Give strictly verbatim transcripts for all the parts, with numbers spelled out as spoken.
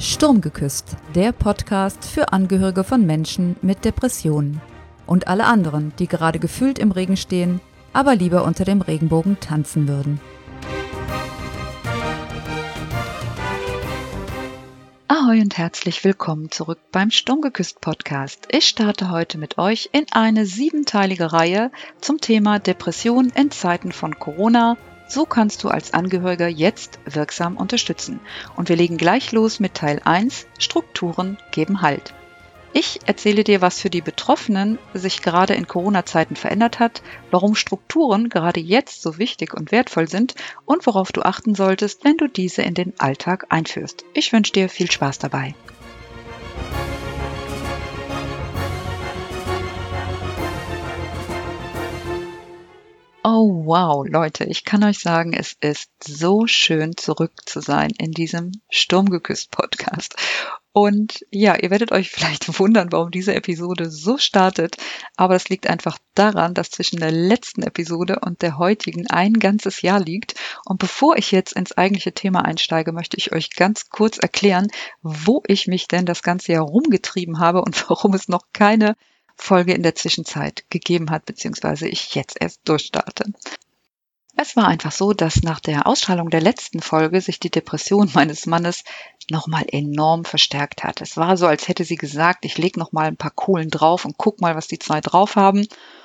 Sturm geküsst, der Podcast für Angehörige von Menschen mit Depressionen und alle anderen, die gerade gefühlt im Regen stehen, aber lieber unter dem Regenbogen tanzen würden. Ahoi und herzlich willkommen zurück beim Sturm geküsst Podcast. Ich starte heute mit euch in eine siebenteilige Reihe zum Thema Depression in Zeiten von Corona. So kannst du als Angehöriger jetzt wirksam unterstützen. Und wir legen gleich los mit Teil eins, Strukturen geben Halt. Ich erzähle dir, was für die Betroffenen sich gerade in Corona-Zeiten verändert hat, warum Strukturen gerade jetzt so wichtig und wertvoll sind und worauf du achten solltest, wenn du diese in den Alltag einführst. Ich wünsche dir viel Spaß dabei. Oh wow, Leute, ich kann euch sagen, es ist so schön, zurück zu sein in diesem Sturmgeküsst-Podcast. Und ja, ihr werdet euch vielleicht wundern, warum diese Episode so startet, aber das liegt einfach daran, dass zwischen der letzten Episode und der heutigen ein ganzes Jahr liegt. Und bevor ich jetzt ins eigentliche Thema einsteige, möchte ich euch ganz kurz erklären, wo ich mich denn das ganze Jahr rumgetrieben habe und warum es noch keine Folge in der Zwischenzeit gegeben hat, beziehungsweise ich jetzt erst durchstarte. Es war einfach so, dass nach der Ausstrahlung der letzten Folge sich die Depression meines Mannes nochmal enorm verstärkt hat. Es war so, als hätte sie gesagt, ich lege nochmal ein paar Kohlen drauf und guck mal, was die zwei drauf haben.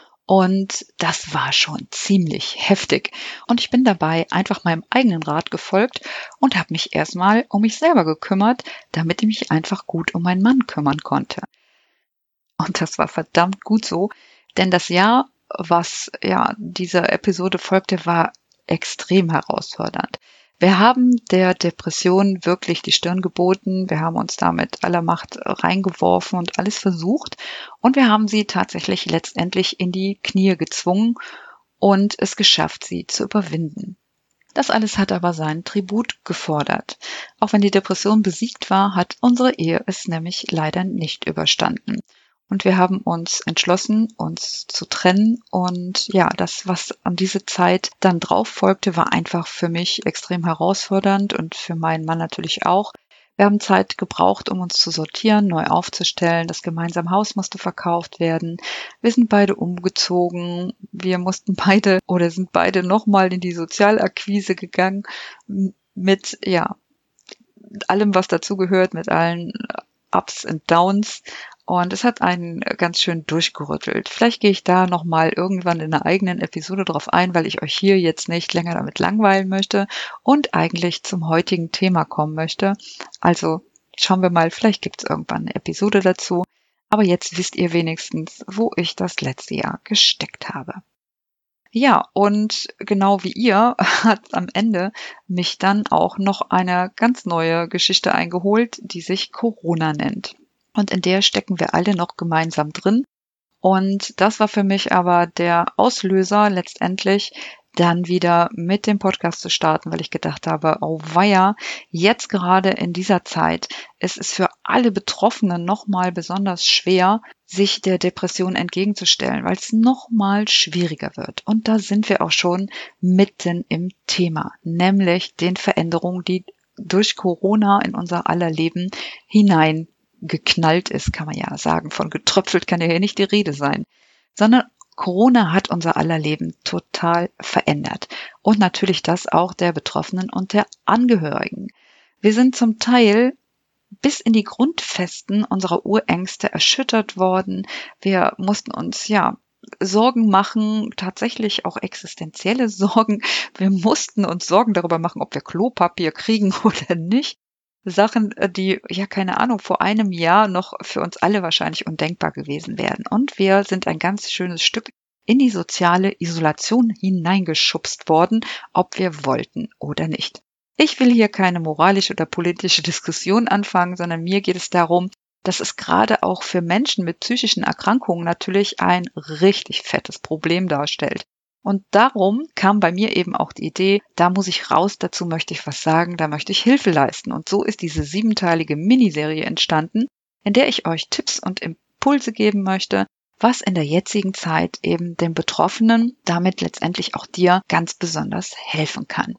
Und das war schon ziemlich heftig. Und ich bin dabei einfach meinem eigenen Rat gefolgt und habe mich erstmal um mich selber gekümmert, damit ich mich einfach gut um meinen Mann kümmern konnte. Und das war verdammt gut so, denn das Jahr, was ja dieser Episode folgte, war extrem herausfordernd. Wir haben der Depression wirklich die Stirn geboten, wir haben uns da mit aller Macht reingeworfen und alles versucht und wir haben sie tatsächlich letztendlich in die Knie gezwungen und es geschafft, sie zu überwinden. Das alles hat aber seinen Tribut gefordert. Auch wenn die Depression besiegt war, hat unsere Ehe es nämlich leider nicht überstanden. Und wir haben uns entschlossen, uns zu trennen. Und ja, das, was an diese Zeit dann drauf folgte, war einfach für mich extrem herausfordernd und für meinen Mann natürlich auch. Wir haben Zeit gebraucht, um uns zu sortieren, neu aufzustellen. Das gemeinsame Haus musste verkauft werden. Wir sind beide umgezogen. Wir mussten beide oder sind beide nochmal in die Sozialakquise gegangen mit, ja, allem, was dazugehört, mit allen Ups und Downs. Und es hat einen ganz schön durchgerüttelt. Vielleicht gehe ich da nochmal irgendwann in einer eigenen Episode drauf ein, weil ich euch hier jetzt nicht länger damit langweilen möchte und eigentlich zum heutigen Thema kommen möchte. Also schauen wir mal, vielleicht gibt es irgendwann eine Episode dazu. Aber jetzt wisst ihr wenigstens, wo ich das letzte Jahr gesteckt habe. Ja, und genau wie ihr hat am Ende mich dann auch noch eine ganz neue Geschichte eingeholt, die sich Corona nennt. Und in der stecken wir alle noch gemeinsam drin. Und das war für mich aber der Auslöser letztendlich, dann wieder mit dem Podcast zu starten, weil ich gedacht habe, oh weia, jetzt gerade in dieser Zeit ist es für alle Betroffenen nochmal besonders schwer, sich der Depression entgegenzustellen, weil es nochmal schwieriger wird. Und da sind wir auch schon mitten im Thema, nämlich den Veränderungen, die durch Corona in unser aller Leben hinein geknallt ist, kann man ja sagen. Von getröpfelt kann ja hier nicht die Rede sein, sondern Corona hat unser aller Leben total verändert. Und natürlich das auch der Betroffenen und der Angehörigen. Wir sind zum Teil bis in die Grundfesten unserer Urängste erschüttert worden. Wir mussten uns, ja, Sorgen machen, tatsächlich auch existenzielle Sorgen. Wir mussten uns Sorgen darüber machen, ob wir Klopapier kriegen oder nicht. Sachen, die, ja, keine Ahnung, vor einem Jahr noch für uns alle wahrscheinlich undenkbar gewesen wären. Und wir sind ein ganz schönes Stück in die soziale Isolation hineingeschubst worden, ob wir wollten oder nicht. Ich will hier keine moralische oder politische Diskussion anfangen, sondern mir geht es darum, dass es gerade auch für Menschen mit psychischen Erkrankungen natürlich ein richtig fettes Problem darstellt. Und darum kam bei mir eben auch die Idee, da muss ich raus, dazu möchte ich was sagen, da möchte ich Hilfe leisten. Und so ist diese siebenteilige Miniserie entstanden, in der ich euch Tipps und Impulse geben möchte, was in der jetzigen Zeit eben den Betroffenen, damit letztendlich auch dir, ganz besonders helfen kann.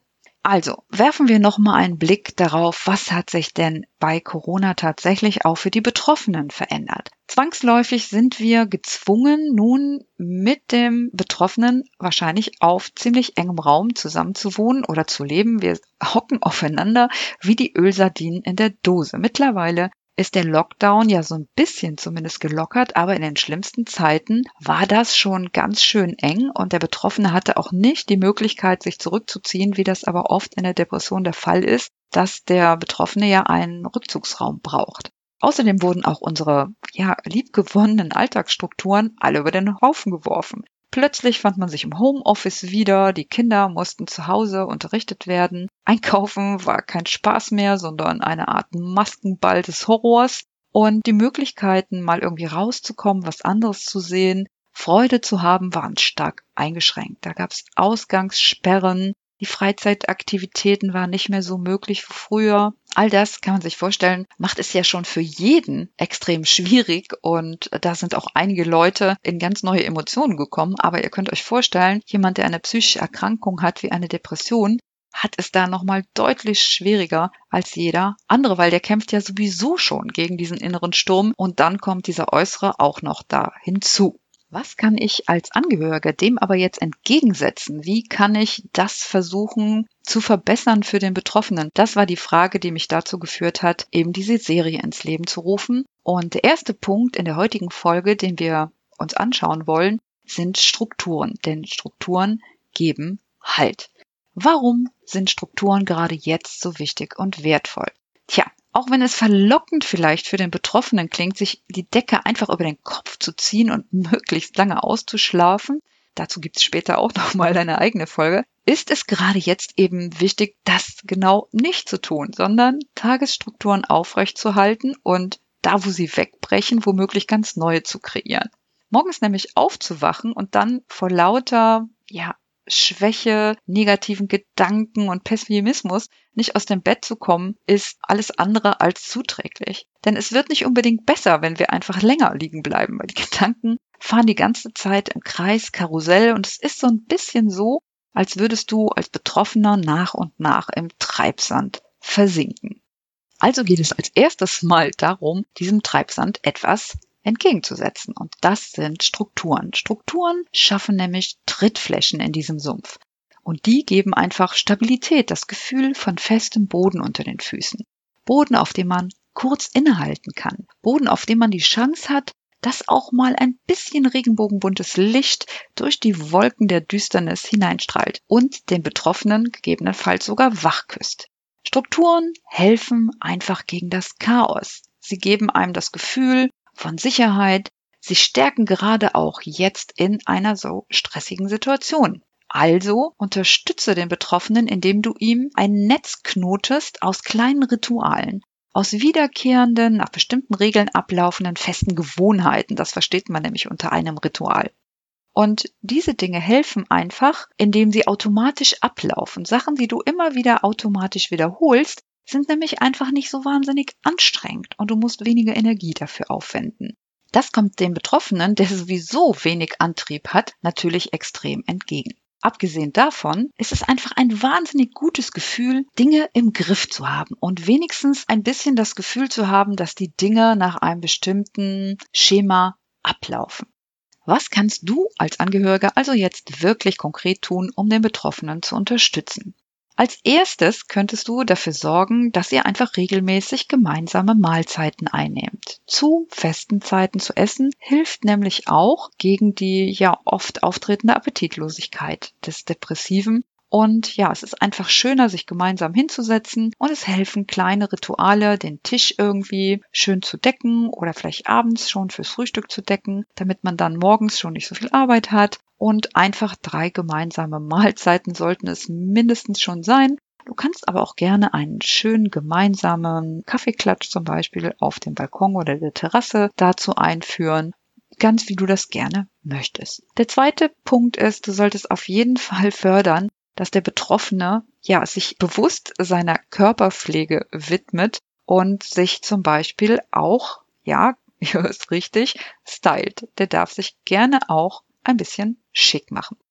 Also, werfen wir noch mal einen Blick darauf, was hat sich denn bei Corona tatsächlich auch für die Betroffenen verändert. Zwangsläufig sind wir gezwungen, nun mit dem Betroffenen wahrscheinlich auf ziemlich engem Raum zusammenzuwohnen oder zu leben. Wir hocken aufeinander wie die Ölsardinen in der Dose. Mittlerweile ist der Lockdown ja so ein bisschen zumindest gelockert, aber in den schlimmsten Zeiten war das schon ganz schön eng und der Betroffene hatte auch nicht die Möglichkeit, sich zurückzuziehen, wie das aber oft in der Depression der Fall ist, dass der Betroffene ja einen Rückzugsraum braucht. Außerdem wurden auch unsere, ja, liebgewonnenen Alltagsstrukturen alle über den Haufen geworfen. Plötzlich fand man sich im Homeoffice wieder, die Kinder mussten zu Hause unterrichtet werden. Einkaufen war kein Spaß mehr, sondern eine Art Maskenball des Horrors. Und die Möglichkeiten, mal irgendwie rauszukommen, was anderes zu sehen, Freude zu haben, waren stark eingeschränkt. Da gab es Ausgangssperren, die Freizeitaktivitäten waren nicht mehr so möglich wie früher. All das kann man sich vorstellen, macht es ja schon für jeden extrem schwierig und da sind auch einige Leute in ganz neue Emotionen gekommen. Aber ihr könnt euch vorstellen, jemand, der eine psychische Erkrankung hat wie eine Depression, hat es da nochmal deutlich schwieriger als jeder andere, weil der kämpft ja sowieso schon gegen diesen inneren Sturm und dann kommt dieser äußere auch noch da hinzu. Was kann ich als Angehöriger dem aber jetzt entgegensetzen? Wie kann ich das versuchen zu verbessern für den Betroffenen? Das war die Frage, die mich dazu geführt hat, eben diese Serie ins Leben zu rufen. Und der erste Punkt in der heutigen Folge, den wir uns anschauen wollen, sind Strukturen. Denn Strukturen geben Halt. Warum sind Strukturen gerade jetzt so wichtig und wertvoll? Tja, auch wenn es verlockend vielleicht für den Betroffenen klingt, sich die Decke einfach über den Kopf zu ziehen und möglichst lange auszuschlafen, dazu gibt es später auch nochmal eine eigene Folge, ist es gerade jetzt eben wichtig, das genau nicht zu tun, sondern Tagesstrukturen aufrechtzuerhalten und da, wo sie wegbrechen, womöglich ganz neue zu kreieren. Morgens nämlich aufzuwachen und dann vor lauter, ja, Schwäche, negativen Gedanken und Pessimismus nicht aus dem Bett zu kommen, ist alles andere als zuträglich. Denn es wird nicht unbedingt besser, wenn wir einfach länger liegen bleiben, weil die Gedanken fahren die ganze Zeit im Kreis, Karussell und es ist so ein bisschen so, als würdest du als Betroffener nach und nach im Treibsand versinken. Also geht es als erstes mal darum, diesem Treibsand etwas entgegenzusetzen. Und das sind Strukturen. Strukturen schaffen nämlich Trittflächen in diesem Sumpf. Und die geben einfach Stabilität, das Gefühl von festem Boden unter den Füßen. Boden, auf dem man kurz innehalten kann. Boden, auf dem man die Chance hat, dass auch mal ein bisschen regenbogenbuntes Licht durch die Wolken der Düsternis hineinstrahlt und den Betroffenen gegebenenfalls sogar wachküsst. Strukturen helfen einfach gegen das Chaos. Sie geben einem das Gefühl von Sicherheit. Sie stärken gerade auch jetzt in einer so stressigen Situation. Also unterstütze den Betroffenen, indem du ihm ein Netz knotest aus kleinen Ritualen, aus wiederkehrenden, nach bestimmten Regeln ablaufenden festen Gewohnheiten. Das versteht man nämlich unter einem Ritual. Und diese Dinge helfen einfach, indem sie automatisch ablaufen. Sachen, die du immer wieder automatisch wiederholst, sind nämlich einfach nicht so wahnsinnig anstrengend und du musst weniger Energie dafür aufwenden. Das kommt dem Betroffenen, der sowieso wenig Antrieb hat, natürlich extrem entgegen. Abgesehen davon ist es einfach ein wahnsinnig gutes Gefühl, Dinge im Griff zu haben und wenigstens ein bisschen das Gefühl zu haben, dass die Dinge nach einem bestimmten Schema ablaufen. Was kannst du als Angehöriger also jetzt wirklich konkret tun, um den Betroffenen zu unterstützen? Als erstes könntest du dafür sorgen, dass ihr einfach regelmäßig gemeinsame Mahlzeiten einnehmt. Zu festen Zeiten zu essen hilft nämlich auch gegen die ja oft auftretende Appetitlosigkeit des Depressiven. Und ja, es ist einfach schöner, sich gemeinsam hinzusetzen und es helfen kleine Rituale, den Tisch irgendwie schön zu decken oder vielleicht abends schon fürs Frühstück zu decken, damit man dann morgens schon nicht so viel Arbeit hat. Und einfach drei gemeinsame Mahlzeiten sollten es mindestens schon sein. Du kannst aber auch gerne einen schönen gemeinsamen Kaffeeklatsch zum Beispiel auf dem Balkon oder der Terrasse dazu einführen. Ganz wie du das gerne möchtest. Der zweite Punkt ist, du solltest auf jeden Fall fördern, dass der Betroffene ja sich bewusst seiner Körperpflege widmet und sich zum Beispiel auch, ja, ihr hört es richtig, stylt. Der darf sich gerne auch ein bisschen schick machen.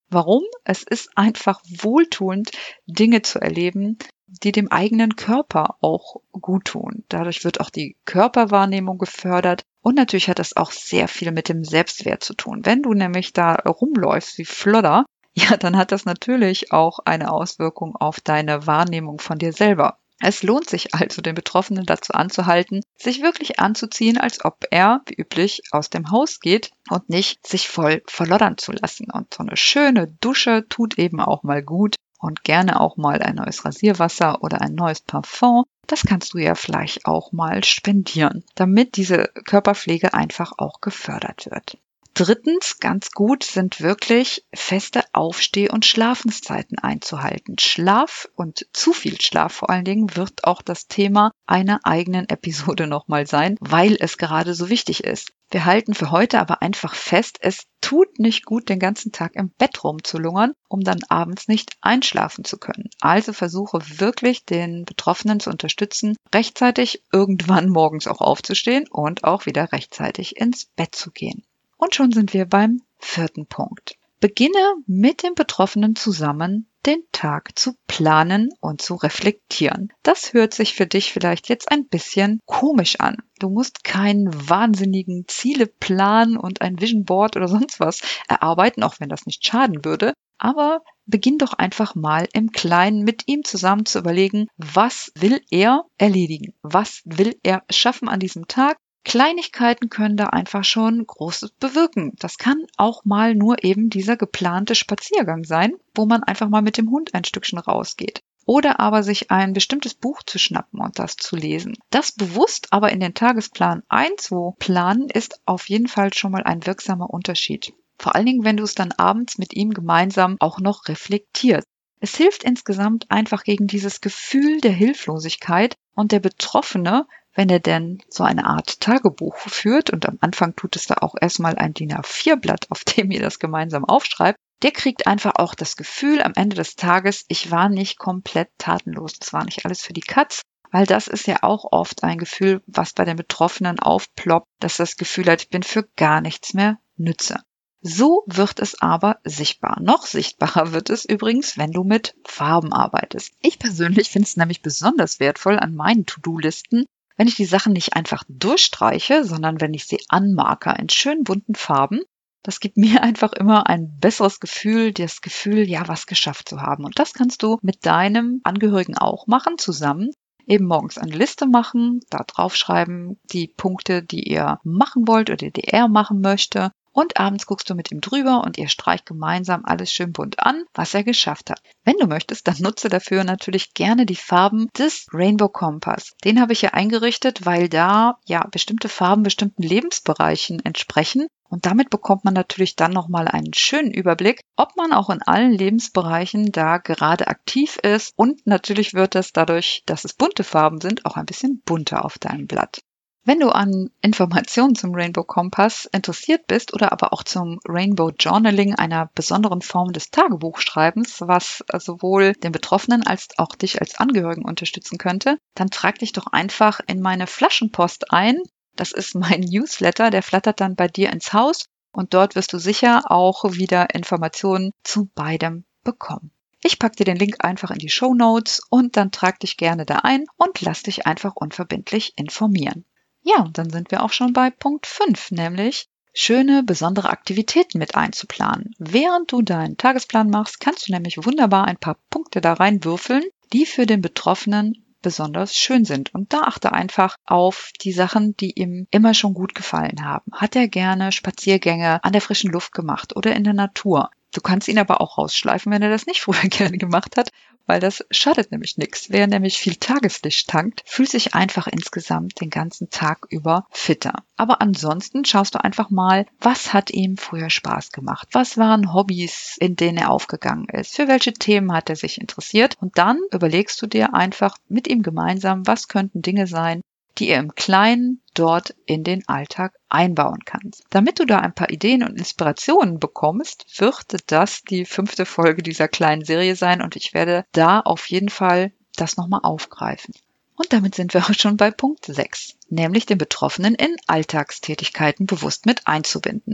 Warum? Es ist einfach wohltuend, Dinge zu erleben, die dem eigenen Körper auch gut tun. Dadurch wird auch die Körperwahrnehmung gefördert und natürlich hat das auch sehr viel mit dem Selbstwert zu tun. Wenn du nämlich da rumläufst wie Flodder, ja, dann hat das natürlich auch eine Auswirkung auf deine Wahrnehmung von dir selber. Es lohnt sich also, den Betroffenen dazu anzuhalten, sich wirklich anzuziehen, als ob er, wie üblich, aus dem Haus geht und nicht sich voll verloddern zu lassen. Und so eine schöne Dusche tut eben auch mal gut und gerne auch mal ein neues Rasierwasser oder ein neues Parfum. Das kannst du ja vielleicht auch mal spendieren, damit diese Körperpflege einfach auch gefördert wird. Drittens, ganz gut, sind wirklich feste Aufsteh- und Schlafenszeiten einzuhalten. Schlaf und zu viel Schlaf vor allen Dingen wird auch das Thema einer eigenen Episode nochmal sein, weil es gerade so wichtig ist. Wir halten für heute aber einfach fest, es tut nicht gut, den ganzen Tag im Bett rumzulungern, um dann abends nicht einschlafen zu können. Also versuche wirklich, den Betroffenen zu unterstützen, rechtzeitig irgendwann morgens auch aufzustehen und auch wieder rechtzeitig ins Bett zu gehen. Und schon sind wir beim vierten Punkt. Beginne mit dem Betroffenen zusammen, den Tag zu planen und zu reflektieren. Das hört sich für dich vielleicht jetzt ein bisschen komisch an. Du musst keinen wahnsinnigen Zieleplan und ein Vision Board oder sonst was erarbeiten, auch wenn das nicht schaden würde. Aber beginn doch einfach mal im Kleinen mit ihm zusammen zu überlegen, was will er erledigen? Was will er schaffen an diesem Tag? Kleinigkeiten können da einfach schon Großes bewirken. Das kann auch mal nur eben dieser geplante Spaziergang sein, wo man einfach mal mit dem Hund ein Stückchen rausgeht. Oder aber sich ein bestimmtes Buch zu schnappen und das zu lesen. Das bewusst aber in den Tagesplan einzuplanen, ist auf jeden Fall schon mal ein wirksamer Unterschied. Vor allen Dingen, wenn du es dann abends mit ihm gemeinsam auch noch reflektierst. Es hilft insgesamt einfach gegen dieses Gefühl der Hilflosigkeit und der Betroffene, wenn er denn so eine Art Tagebuch führt, und am Anfang tut es da auch erstmal ein D I N A vier Blatt, auf dem ihr das gemeinsam aufschreibt, der kriegt einfach auch das Gefühl am Ende des Tages, ich war nicht komplett tatenlos, das war nicht alles für die Katz, weil das ist ja auch oft ein Gefühl, was bei den Betroffenen aufploppt, dass das Gefühl hat, ich bin für gar nichts mehr nütze. So wird es aber sichtbar. Noch sichtbarer wird es übrigens, wenn du mit Farben arbeitest. Ich persönlich finde es nämlich besonders wertvoll an meinen To-Do-Listen, wenn ich die Sachen nicht einfach durchstreiche, sondern wenn ich sie anmarke in schön bunten Farben. Das gibt mir einfach immer ein besseres Gefühl, das Gefühl, ja, was geschafft zu haben. Und das kannst du mit deinem Angehörigen auch machen, zusammen. Eben morgens eine Liste machen, da draufschreiben die Punkte, die ihr machen wollt oder die er machen möchte. Und abends guckst du mit ihm drüber und ihr streicht gemeinsam alles schön bunt an, was er geschafft hat. Wenn du möchtest, dann nutze dafür natürlich gerne die Farben des Rainbow Kompass. Den habe ich ja eingerichtet, weil da ja bestimmte Farben bestimmten Lebensbereichen entsprechen. Und damit bekommt man natürlich dann nochmal einen schönen Überblick, ob man auch in allen Lebensbereichen da gerade aktiv ist. Und natürlich wird das dadurch, dass es bunte Farben sind, auch ein bisschen bunter auf deinem Blatt. Wenn du an Informationen zum Rainbow Kompass interessiert bist oder aber auch zum Rainbow Journaling, einer besonderen Form des Tagebuchschreibens, was sowohl den Betroffenen als auch dich als Angehörigen unterstützen könnte, dann trag dich doch einfach in meine Flaschenpost ein. Das ist mein Newsletter, der flattert dann bei dir ins Haus und dort wirst du sicher auch wieder Informationen zu beidem bekommen. Ich packe dir den Link einfach in die Shownotes und dann trag dich gerne da ein und lass dich einfach unverbindlich informieren. Ja, und dann sind wir auch schon bei Punkt fünf, nämlich schöne, besondere Aktivitäten mit einzuplanen. Während du deinen Tagesplan machst, kannst du nämlich wunderbar ein paar Punkte da reinwürfeln, die für den Betroffenen besonders schön sind. Und da achte einfach auf die Sachen, die ihm immer schon gut gefallen haben. Hat er gerne Spaziergänge an der frischen Luft gemacht oder in der Natur? Du kannst ihn aber auch rausschleifen, wenn er das nicht früher gerne gemacht hat, weil das schadet nämlich nichts. Wer nämlich viel Tageslicht tankt, fühlt sich einfach insgesamt den ganzen Tag über fitter. Aber ansonsten schaust du einfach mal, was hat ihm früher Spaß gemacht? Was waren Hobbys, in denen er aufgegangen ist? Für welche Themen hat er sich interessiert? Und dann überlegst du dir einfach mit ihm gemeinsam, was könnten Dinge sein, die ihr im Kleinen dort in den Alltag einbauen kannst. Damit du da ein paar Ideen und Inspirationen bekommst, wird das die fünfte Folge dieser kleinen Serie sein und ich werde da auf jeden Fall das nochmal aufgreifen. Und damit sind wir auch schon bei Punkt sechs, nämlich den Betroffenen in Alltagstätigkeiten bewusst mit einzubinden.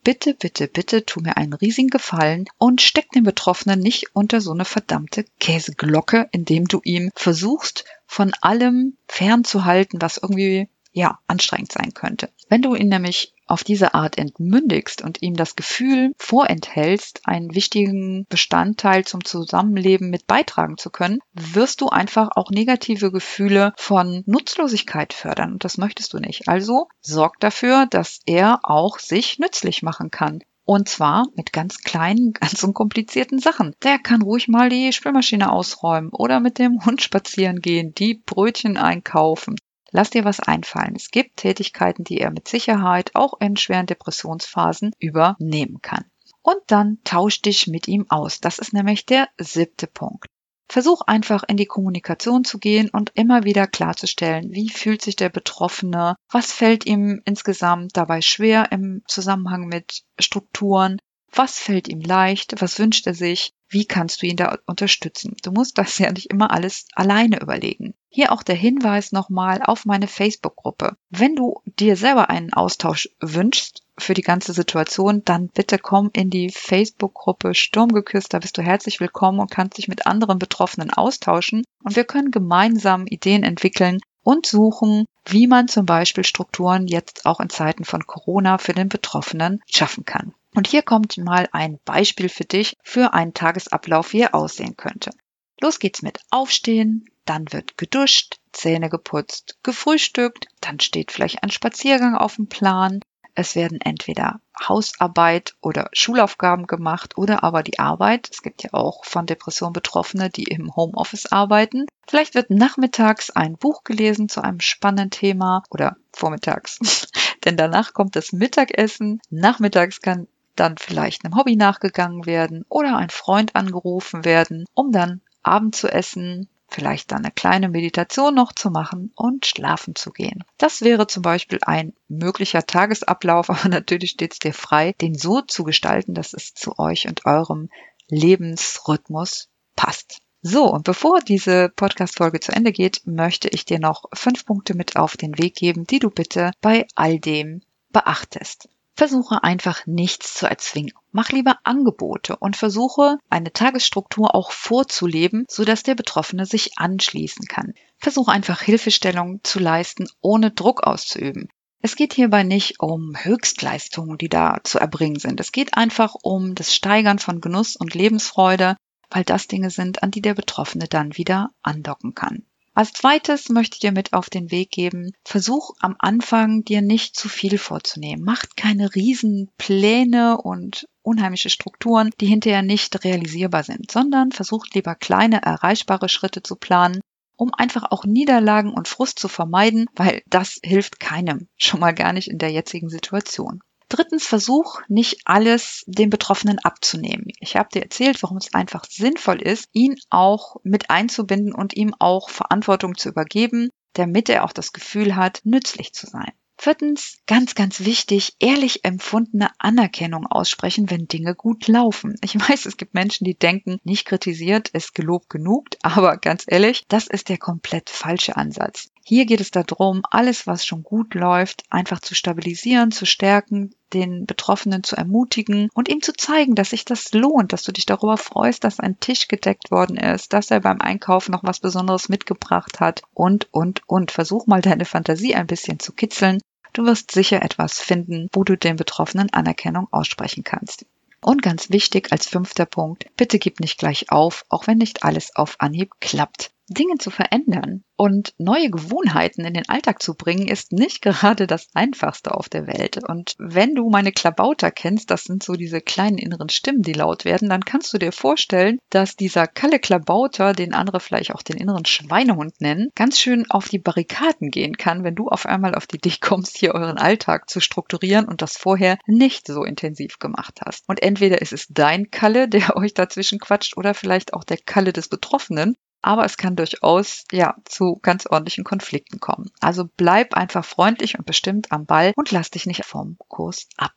bitte, bitte, bitte tu mir einen riesigen Gefallen und steck den Betroffenen nicht unter so eine verdammte Käseglocke, indem du ihm versuchst, von allem fernzuhalten, was irgendwie, ja, anstrengend sein könnte. Wenn du ihn nämlich auf diese Art entmündigst und ihm das Gefühl vorenthältst, einen wichtigen Bestandteil zum Zusammenleben mit beitragen zu können, wirst du einfach auch negative Gefühle von Nutzlosigkeit fördern und das möchtest du nicht. Also sorg dafür, dass er auch sich nützlich machen kann. Und zwar mit ganz kleinen, ganz unkomplizierten Sachen. Der kann ruhig mal die Spülmaschine ausräumen oder mit dem Hund spazieren gehen, die Brötchen einkaufen. Lass dir was einfallen. Es gibt Tätigkeiten, die er mit Sicherheit auch in schweren Depressionsphasen übernehmen kann. Und dann tausch dich mit ihm aus. Das ist nämlich der siebte Punkt. Versuch einfach in die Kommunikation zu gehen und immer wieder klarzustellen, wie fühlt sich der Betroffene, was fällt ihm insgesamt dabei schwer im Zusammenhang mit Strukturen, was fällt ihm leicht, was wünscht er sich, wie kannst du ihn da unterstützen. Du musst das ja nicht immer alles alleine überlegen. Hier auch der Hinweis nochmal auf meine Facebook-Gruppe. Wenn du dir selber einen Austausch wünschst für die ganze Situation, dann bitte komm in die Facebook-Gruppe Sturmgeküsst. Da bist du herzlich willkommen und kannst dich mit anderen Betroffenen austauschen. Und wir können gemeinsam Ideen entwickeln und suchen, wie man zum Beispiel Strukturen jetzt auch in Zeiten von Corona für den Betroffenen schaffen kann. Und hier kommt mal ein Beispiel für dich für einen Tagesablauf, wie er aussehen könnte. Los geht's mit Aufstehen, dann wird geduscht, Zähne geputzt, gefrühstückt, dann steht vielleicht ein Spaziergang auf dem Plan. Es werden entweder Hausarbeit oder Schulaufgaben gemacht oder aber die Arbeit. Es gibt ja auch von Depressionen Betroffene, die im Homeoffice arbeiten. Vielleicht wird nachmittags ein Buch gelesen zu einem spannenden Thema oder vormittags, denn danach kommt das Mittagessen. Nachmittags kann dann vielleicht einem Hobby nachgegangen werden oder ein Freund angerufen werden, um dann Abend zu essen, vielleicht dann eine kleine Meditation noch zu machen und schlafen zu gehen. Das wäre zum Beispiel ein möglicher Tagesablauf, aber natürlich steht es dir frei, den so zu gestalten, dass es zu euch und eurem Lebensrhythmus passt. So, und bevor diese Podcast-Folge zu Ende geht, möchte ich dir noch fünf Punkte mit auf den Weg geben, die du bitte bei all dem beachtest. Versuche einfach nichts zu erzwingen. Mach lieber Angebote und versuche, eine Tagesstruktur auch vorzuleben, sodass der Betroffene sich anschließen kann. Versuche einfach Hilfestellung zu leisten, ohne Druck auszuüben. Es geht hierbei nicht um Höchstleistungen, die da zu erbringen sind. Es geht einfach um das Steigern von Genuss und Lebensfreude, weil das Dinge sind, an die der Betroffene dann wieder andocken kann. Als zweites möchte ich dir mit auf den Weg geben, versuch am Anfang dir nicht zu viel vorzunehmen. Macht keine riesen Pläne und unheimliche Strukturen, die hinterher nicht realisierbar sind, sondern versucht lieber kleine, erreichbare Schritte zu planen, um einfach auch Niederlagen und Frust zu vermeiden, weil das hilft keinem, schon mal gar nicht in der jetzigen Situation. Drittens, versuch nicht alles dem Betroffenen abzunehmen. Ich habe dir erzählt, warum es einfach sinnvoll ist, ihn auch mit einzubinden und ihm auch Verantwortung zu übergeben, damit er auch das Gefühl hat, nützlich zu sein. Viertens, ganz, ganz wichtig, ehrlich empfundene Anerkennung aussprechen, wenn Dinge gut laufen. Ich weiß, es gibt Menschen, die denken, nicht kritisiert ist gelobt genug, aber ganz ehrlich, das ist der komplett falsche Ansatz. Hier geht es darum, alles, was schon gut läuft, einfach zu stabilisieren, zu stärken, den Betroffenen zu ermutigen und ihm zu zeigen, dass sich das lohnt, dass du dich darüber freust, dass ein Tisch gedeckt worden ist, dass er beim Einkaufen noch was Besonderes mitgebracht hat und, und, und. Versuch mal deine Fantasie ein bisschen zu kitzeln. Du wirst sicher etwas finden, wo du den Betroffenen Anerkennung aussprechen kannst. Und ganz wichtig als fünfter Punkt, bitte gib nicht gleich auf, auch wenn nicht alles auf Anhieb klappt. Dinge zu verändern und neue Gewohnheiten in den Alltag zu bringen, ist nicht gerade das Einfachste auf der Welt. Und wenn du meine Klabauter kennst, das sind so diese kleinen inneren Stimmen, die laut werden, dann kannst du dir vorstellen, dass dieser Kalle Klabauter, den andere vielleicht auch den inneren Schweinehund nennen, ganz schön auf die Barrikaden gehen kann, wenn du auf einmal auf die Idee kommst, hier euren Alltag zu strukturieren und das vorher nicht so intensiv gemacht hast. Und entweder ist es dein Kalle, der euch dazwischen quatscht, oder vielleicht auch der Kalle des Betroffenen. Aber es kann durchaus, ja, zu ganz ordentlichen Konflikten kommen. Also bleib einfach freundlich und bestimmt am Ball und lass dich nicht vom Kurs abbringen.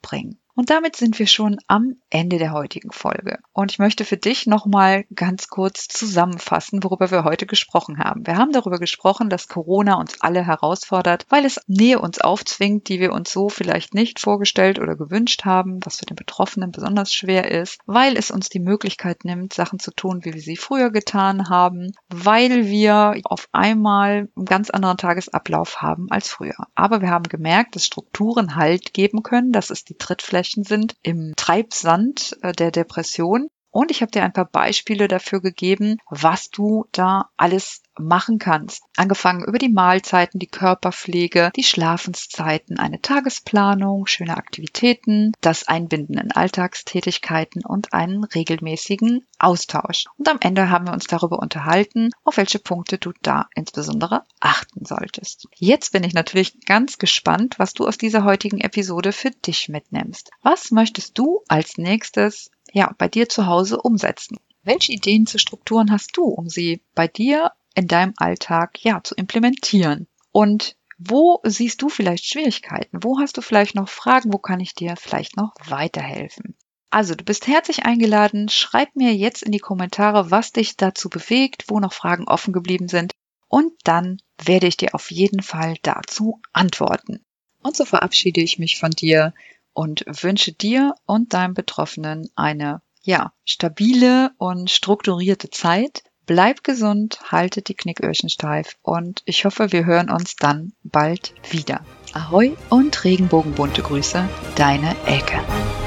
Und damit sind wir schon am Ende der heutigen Folge. Und ich möchte für dich nochmal ganz kurz zusammenfassen, worüber wir heute gesprochen haben. Wir haben darüber gesprochen, dass Corona uns alle herausfordert, weil es Nähe uns aufzwingt, die wir uns so vielleicht nicht vorgestellt oder gewünscht haben, was für den Betroffenen besonders schwer ist, weil es uns die Möglichkeit nimmt, Sachen zu tun, wie wir sie früher getan haben, weil wir auf einmal einen ganz anderen Tagesablauf haben als früher. Aber wir haben gemerkt, dass Strukturen Halt geben können, dass es die Trittflächen sind im Treibsand der Depression. Und ich habe dir ein paar Beispiele dafür gegeben, was du da alles machen kannst. Angefangen über die Mahlzeiten, die Körperpflege, die Schlafenszeiten, eine Tagesplanung, schöne Aktivitäten, das Einbinden in Alltagstätigkeiten und einen regelmäßigen Austausch. Und am Ende haben wir uns darüber unterhalten, auf welche Punkte du da insbesondere achten solltest. Jetzt bin ich natürlich ganz gespannt, was du aus dieser heutigen Episode für dich mitnimmst. Was möchtest du als nächstes ja, bei dir zu Hause umsetzen? Welche Ideen zu Strukturen hast du, um sie bei dir in deinem Alltag ja zu implementieren? Und wo siehst du vielleicht Schwierigkeiten? Wo hast du vielleicht noch Fragen? Wo kann ich dir vielleicht noch weiterhelfen? Also, du bist herzlich eingeladen. Schreib mir jetzt in die Kommentare, was dich dazu bewegt, wo noch Fragen offen geblieben sind. Und dann werde ich dir auf jeden Fall dazu antworten. Und so verabschiede ich mich von dir und wünsche dir und deinem Betroffenen eine, ja, stabile und strukturierte Zeit. Bleib gesund, haltet die Knicköhrchen steif und ich hoffe, wir hören uns dann bald wieder. Ahoi und regenbogenbunte Grüße, deine Elke.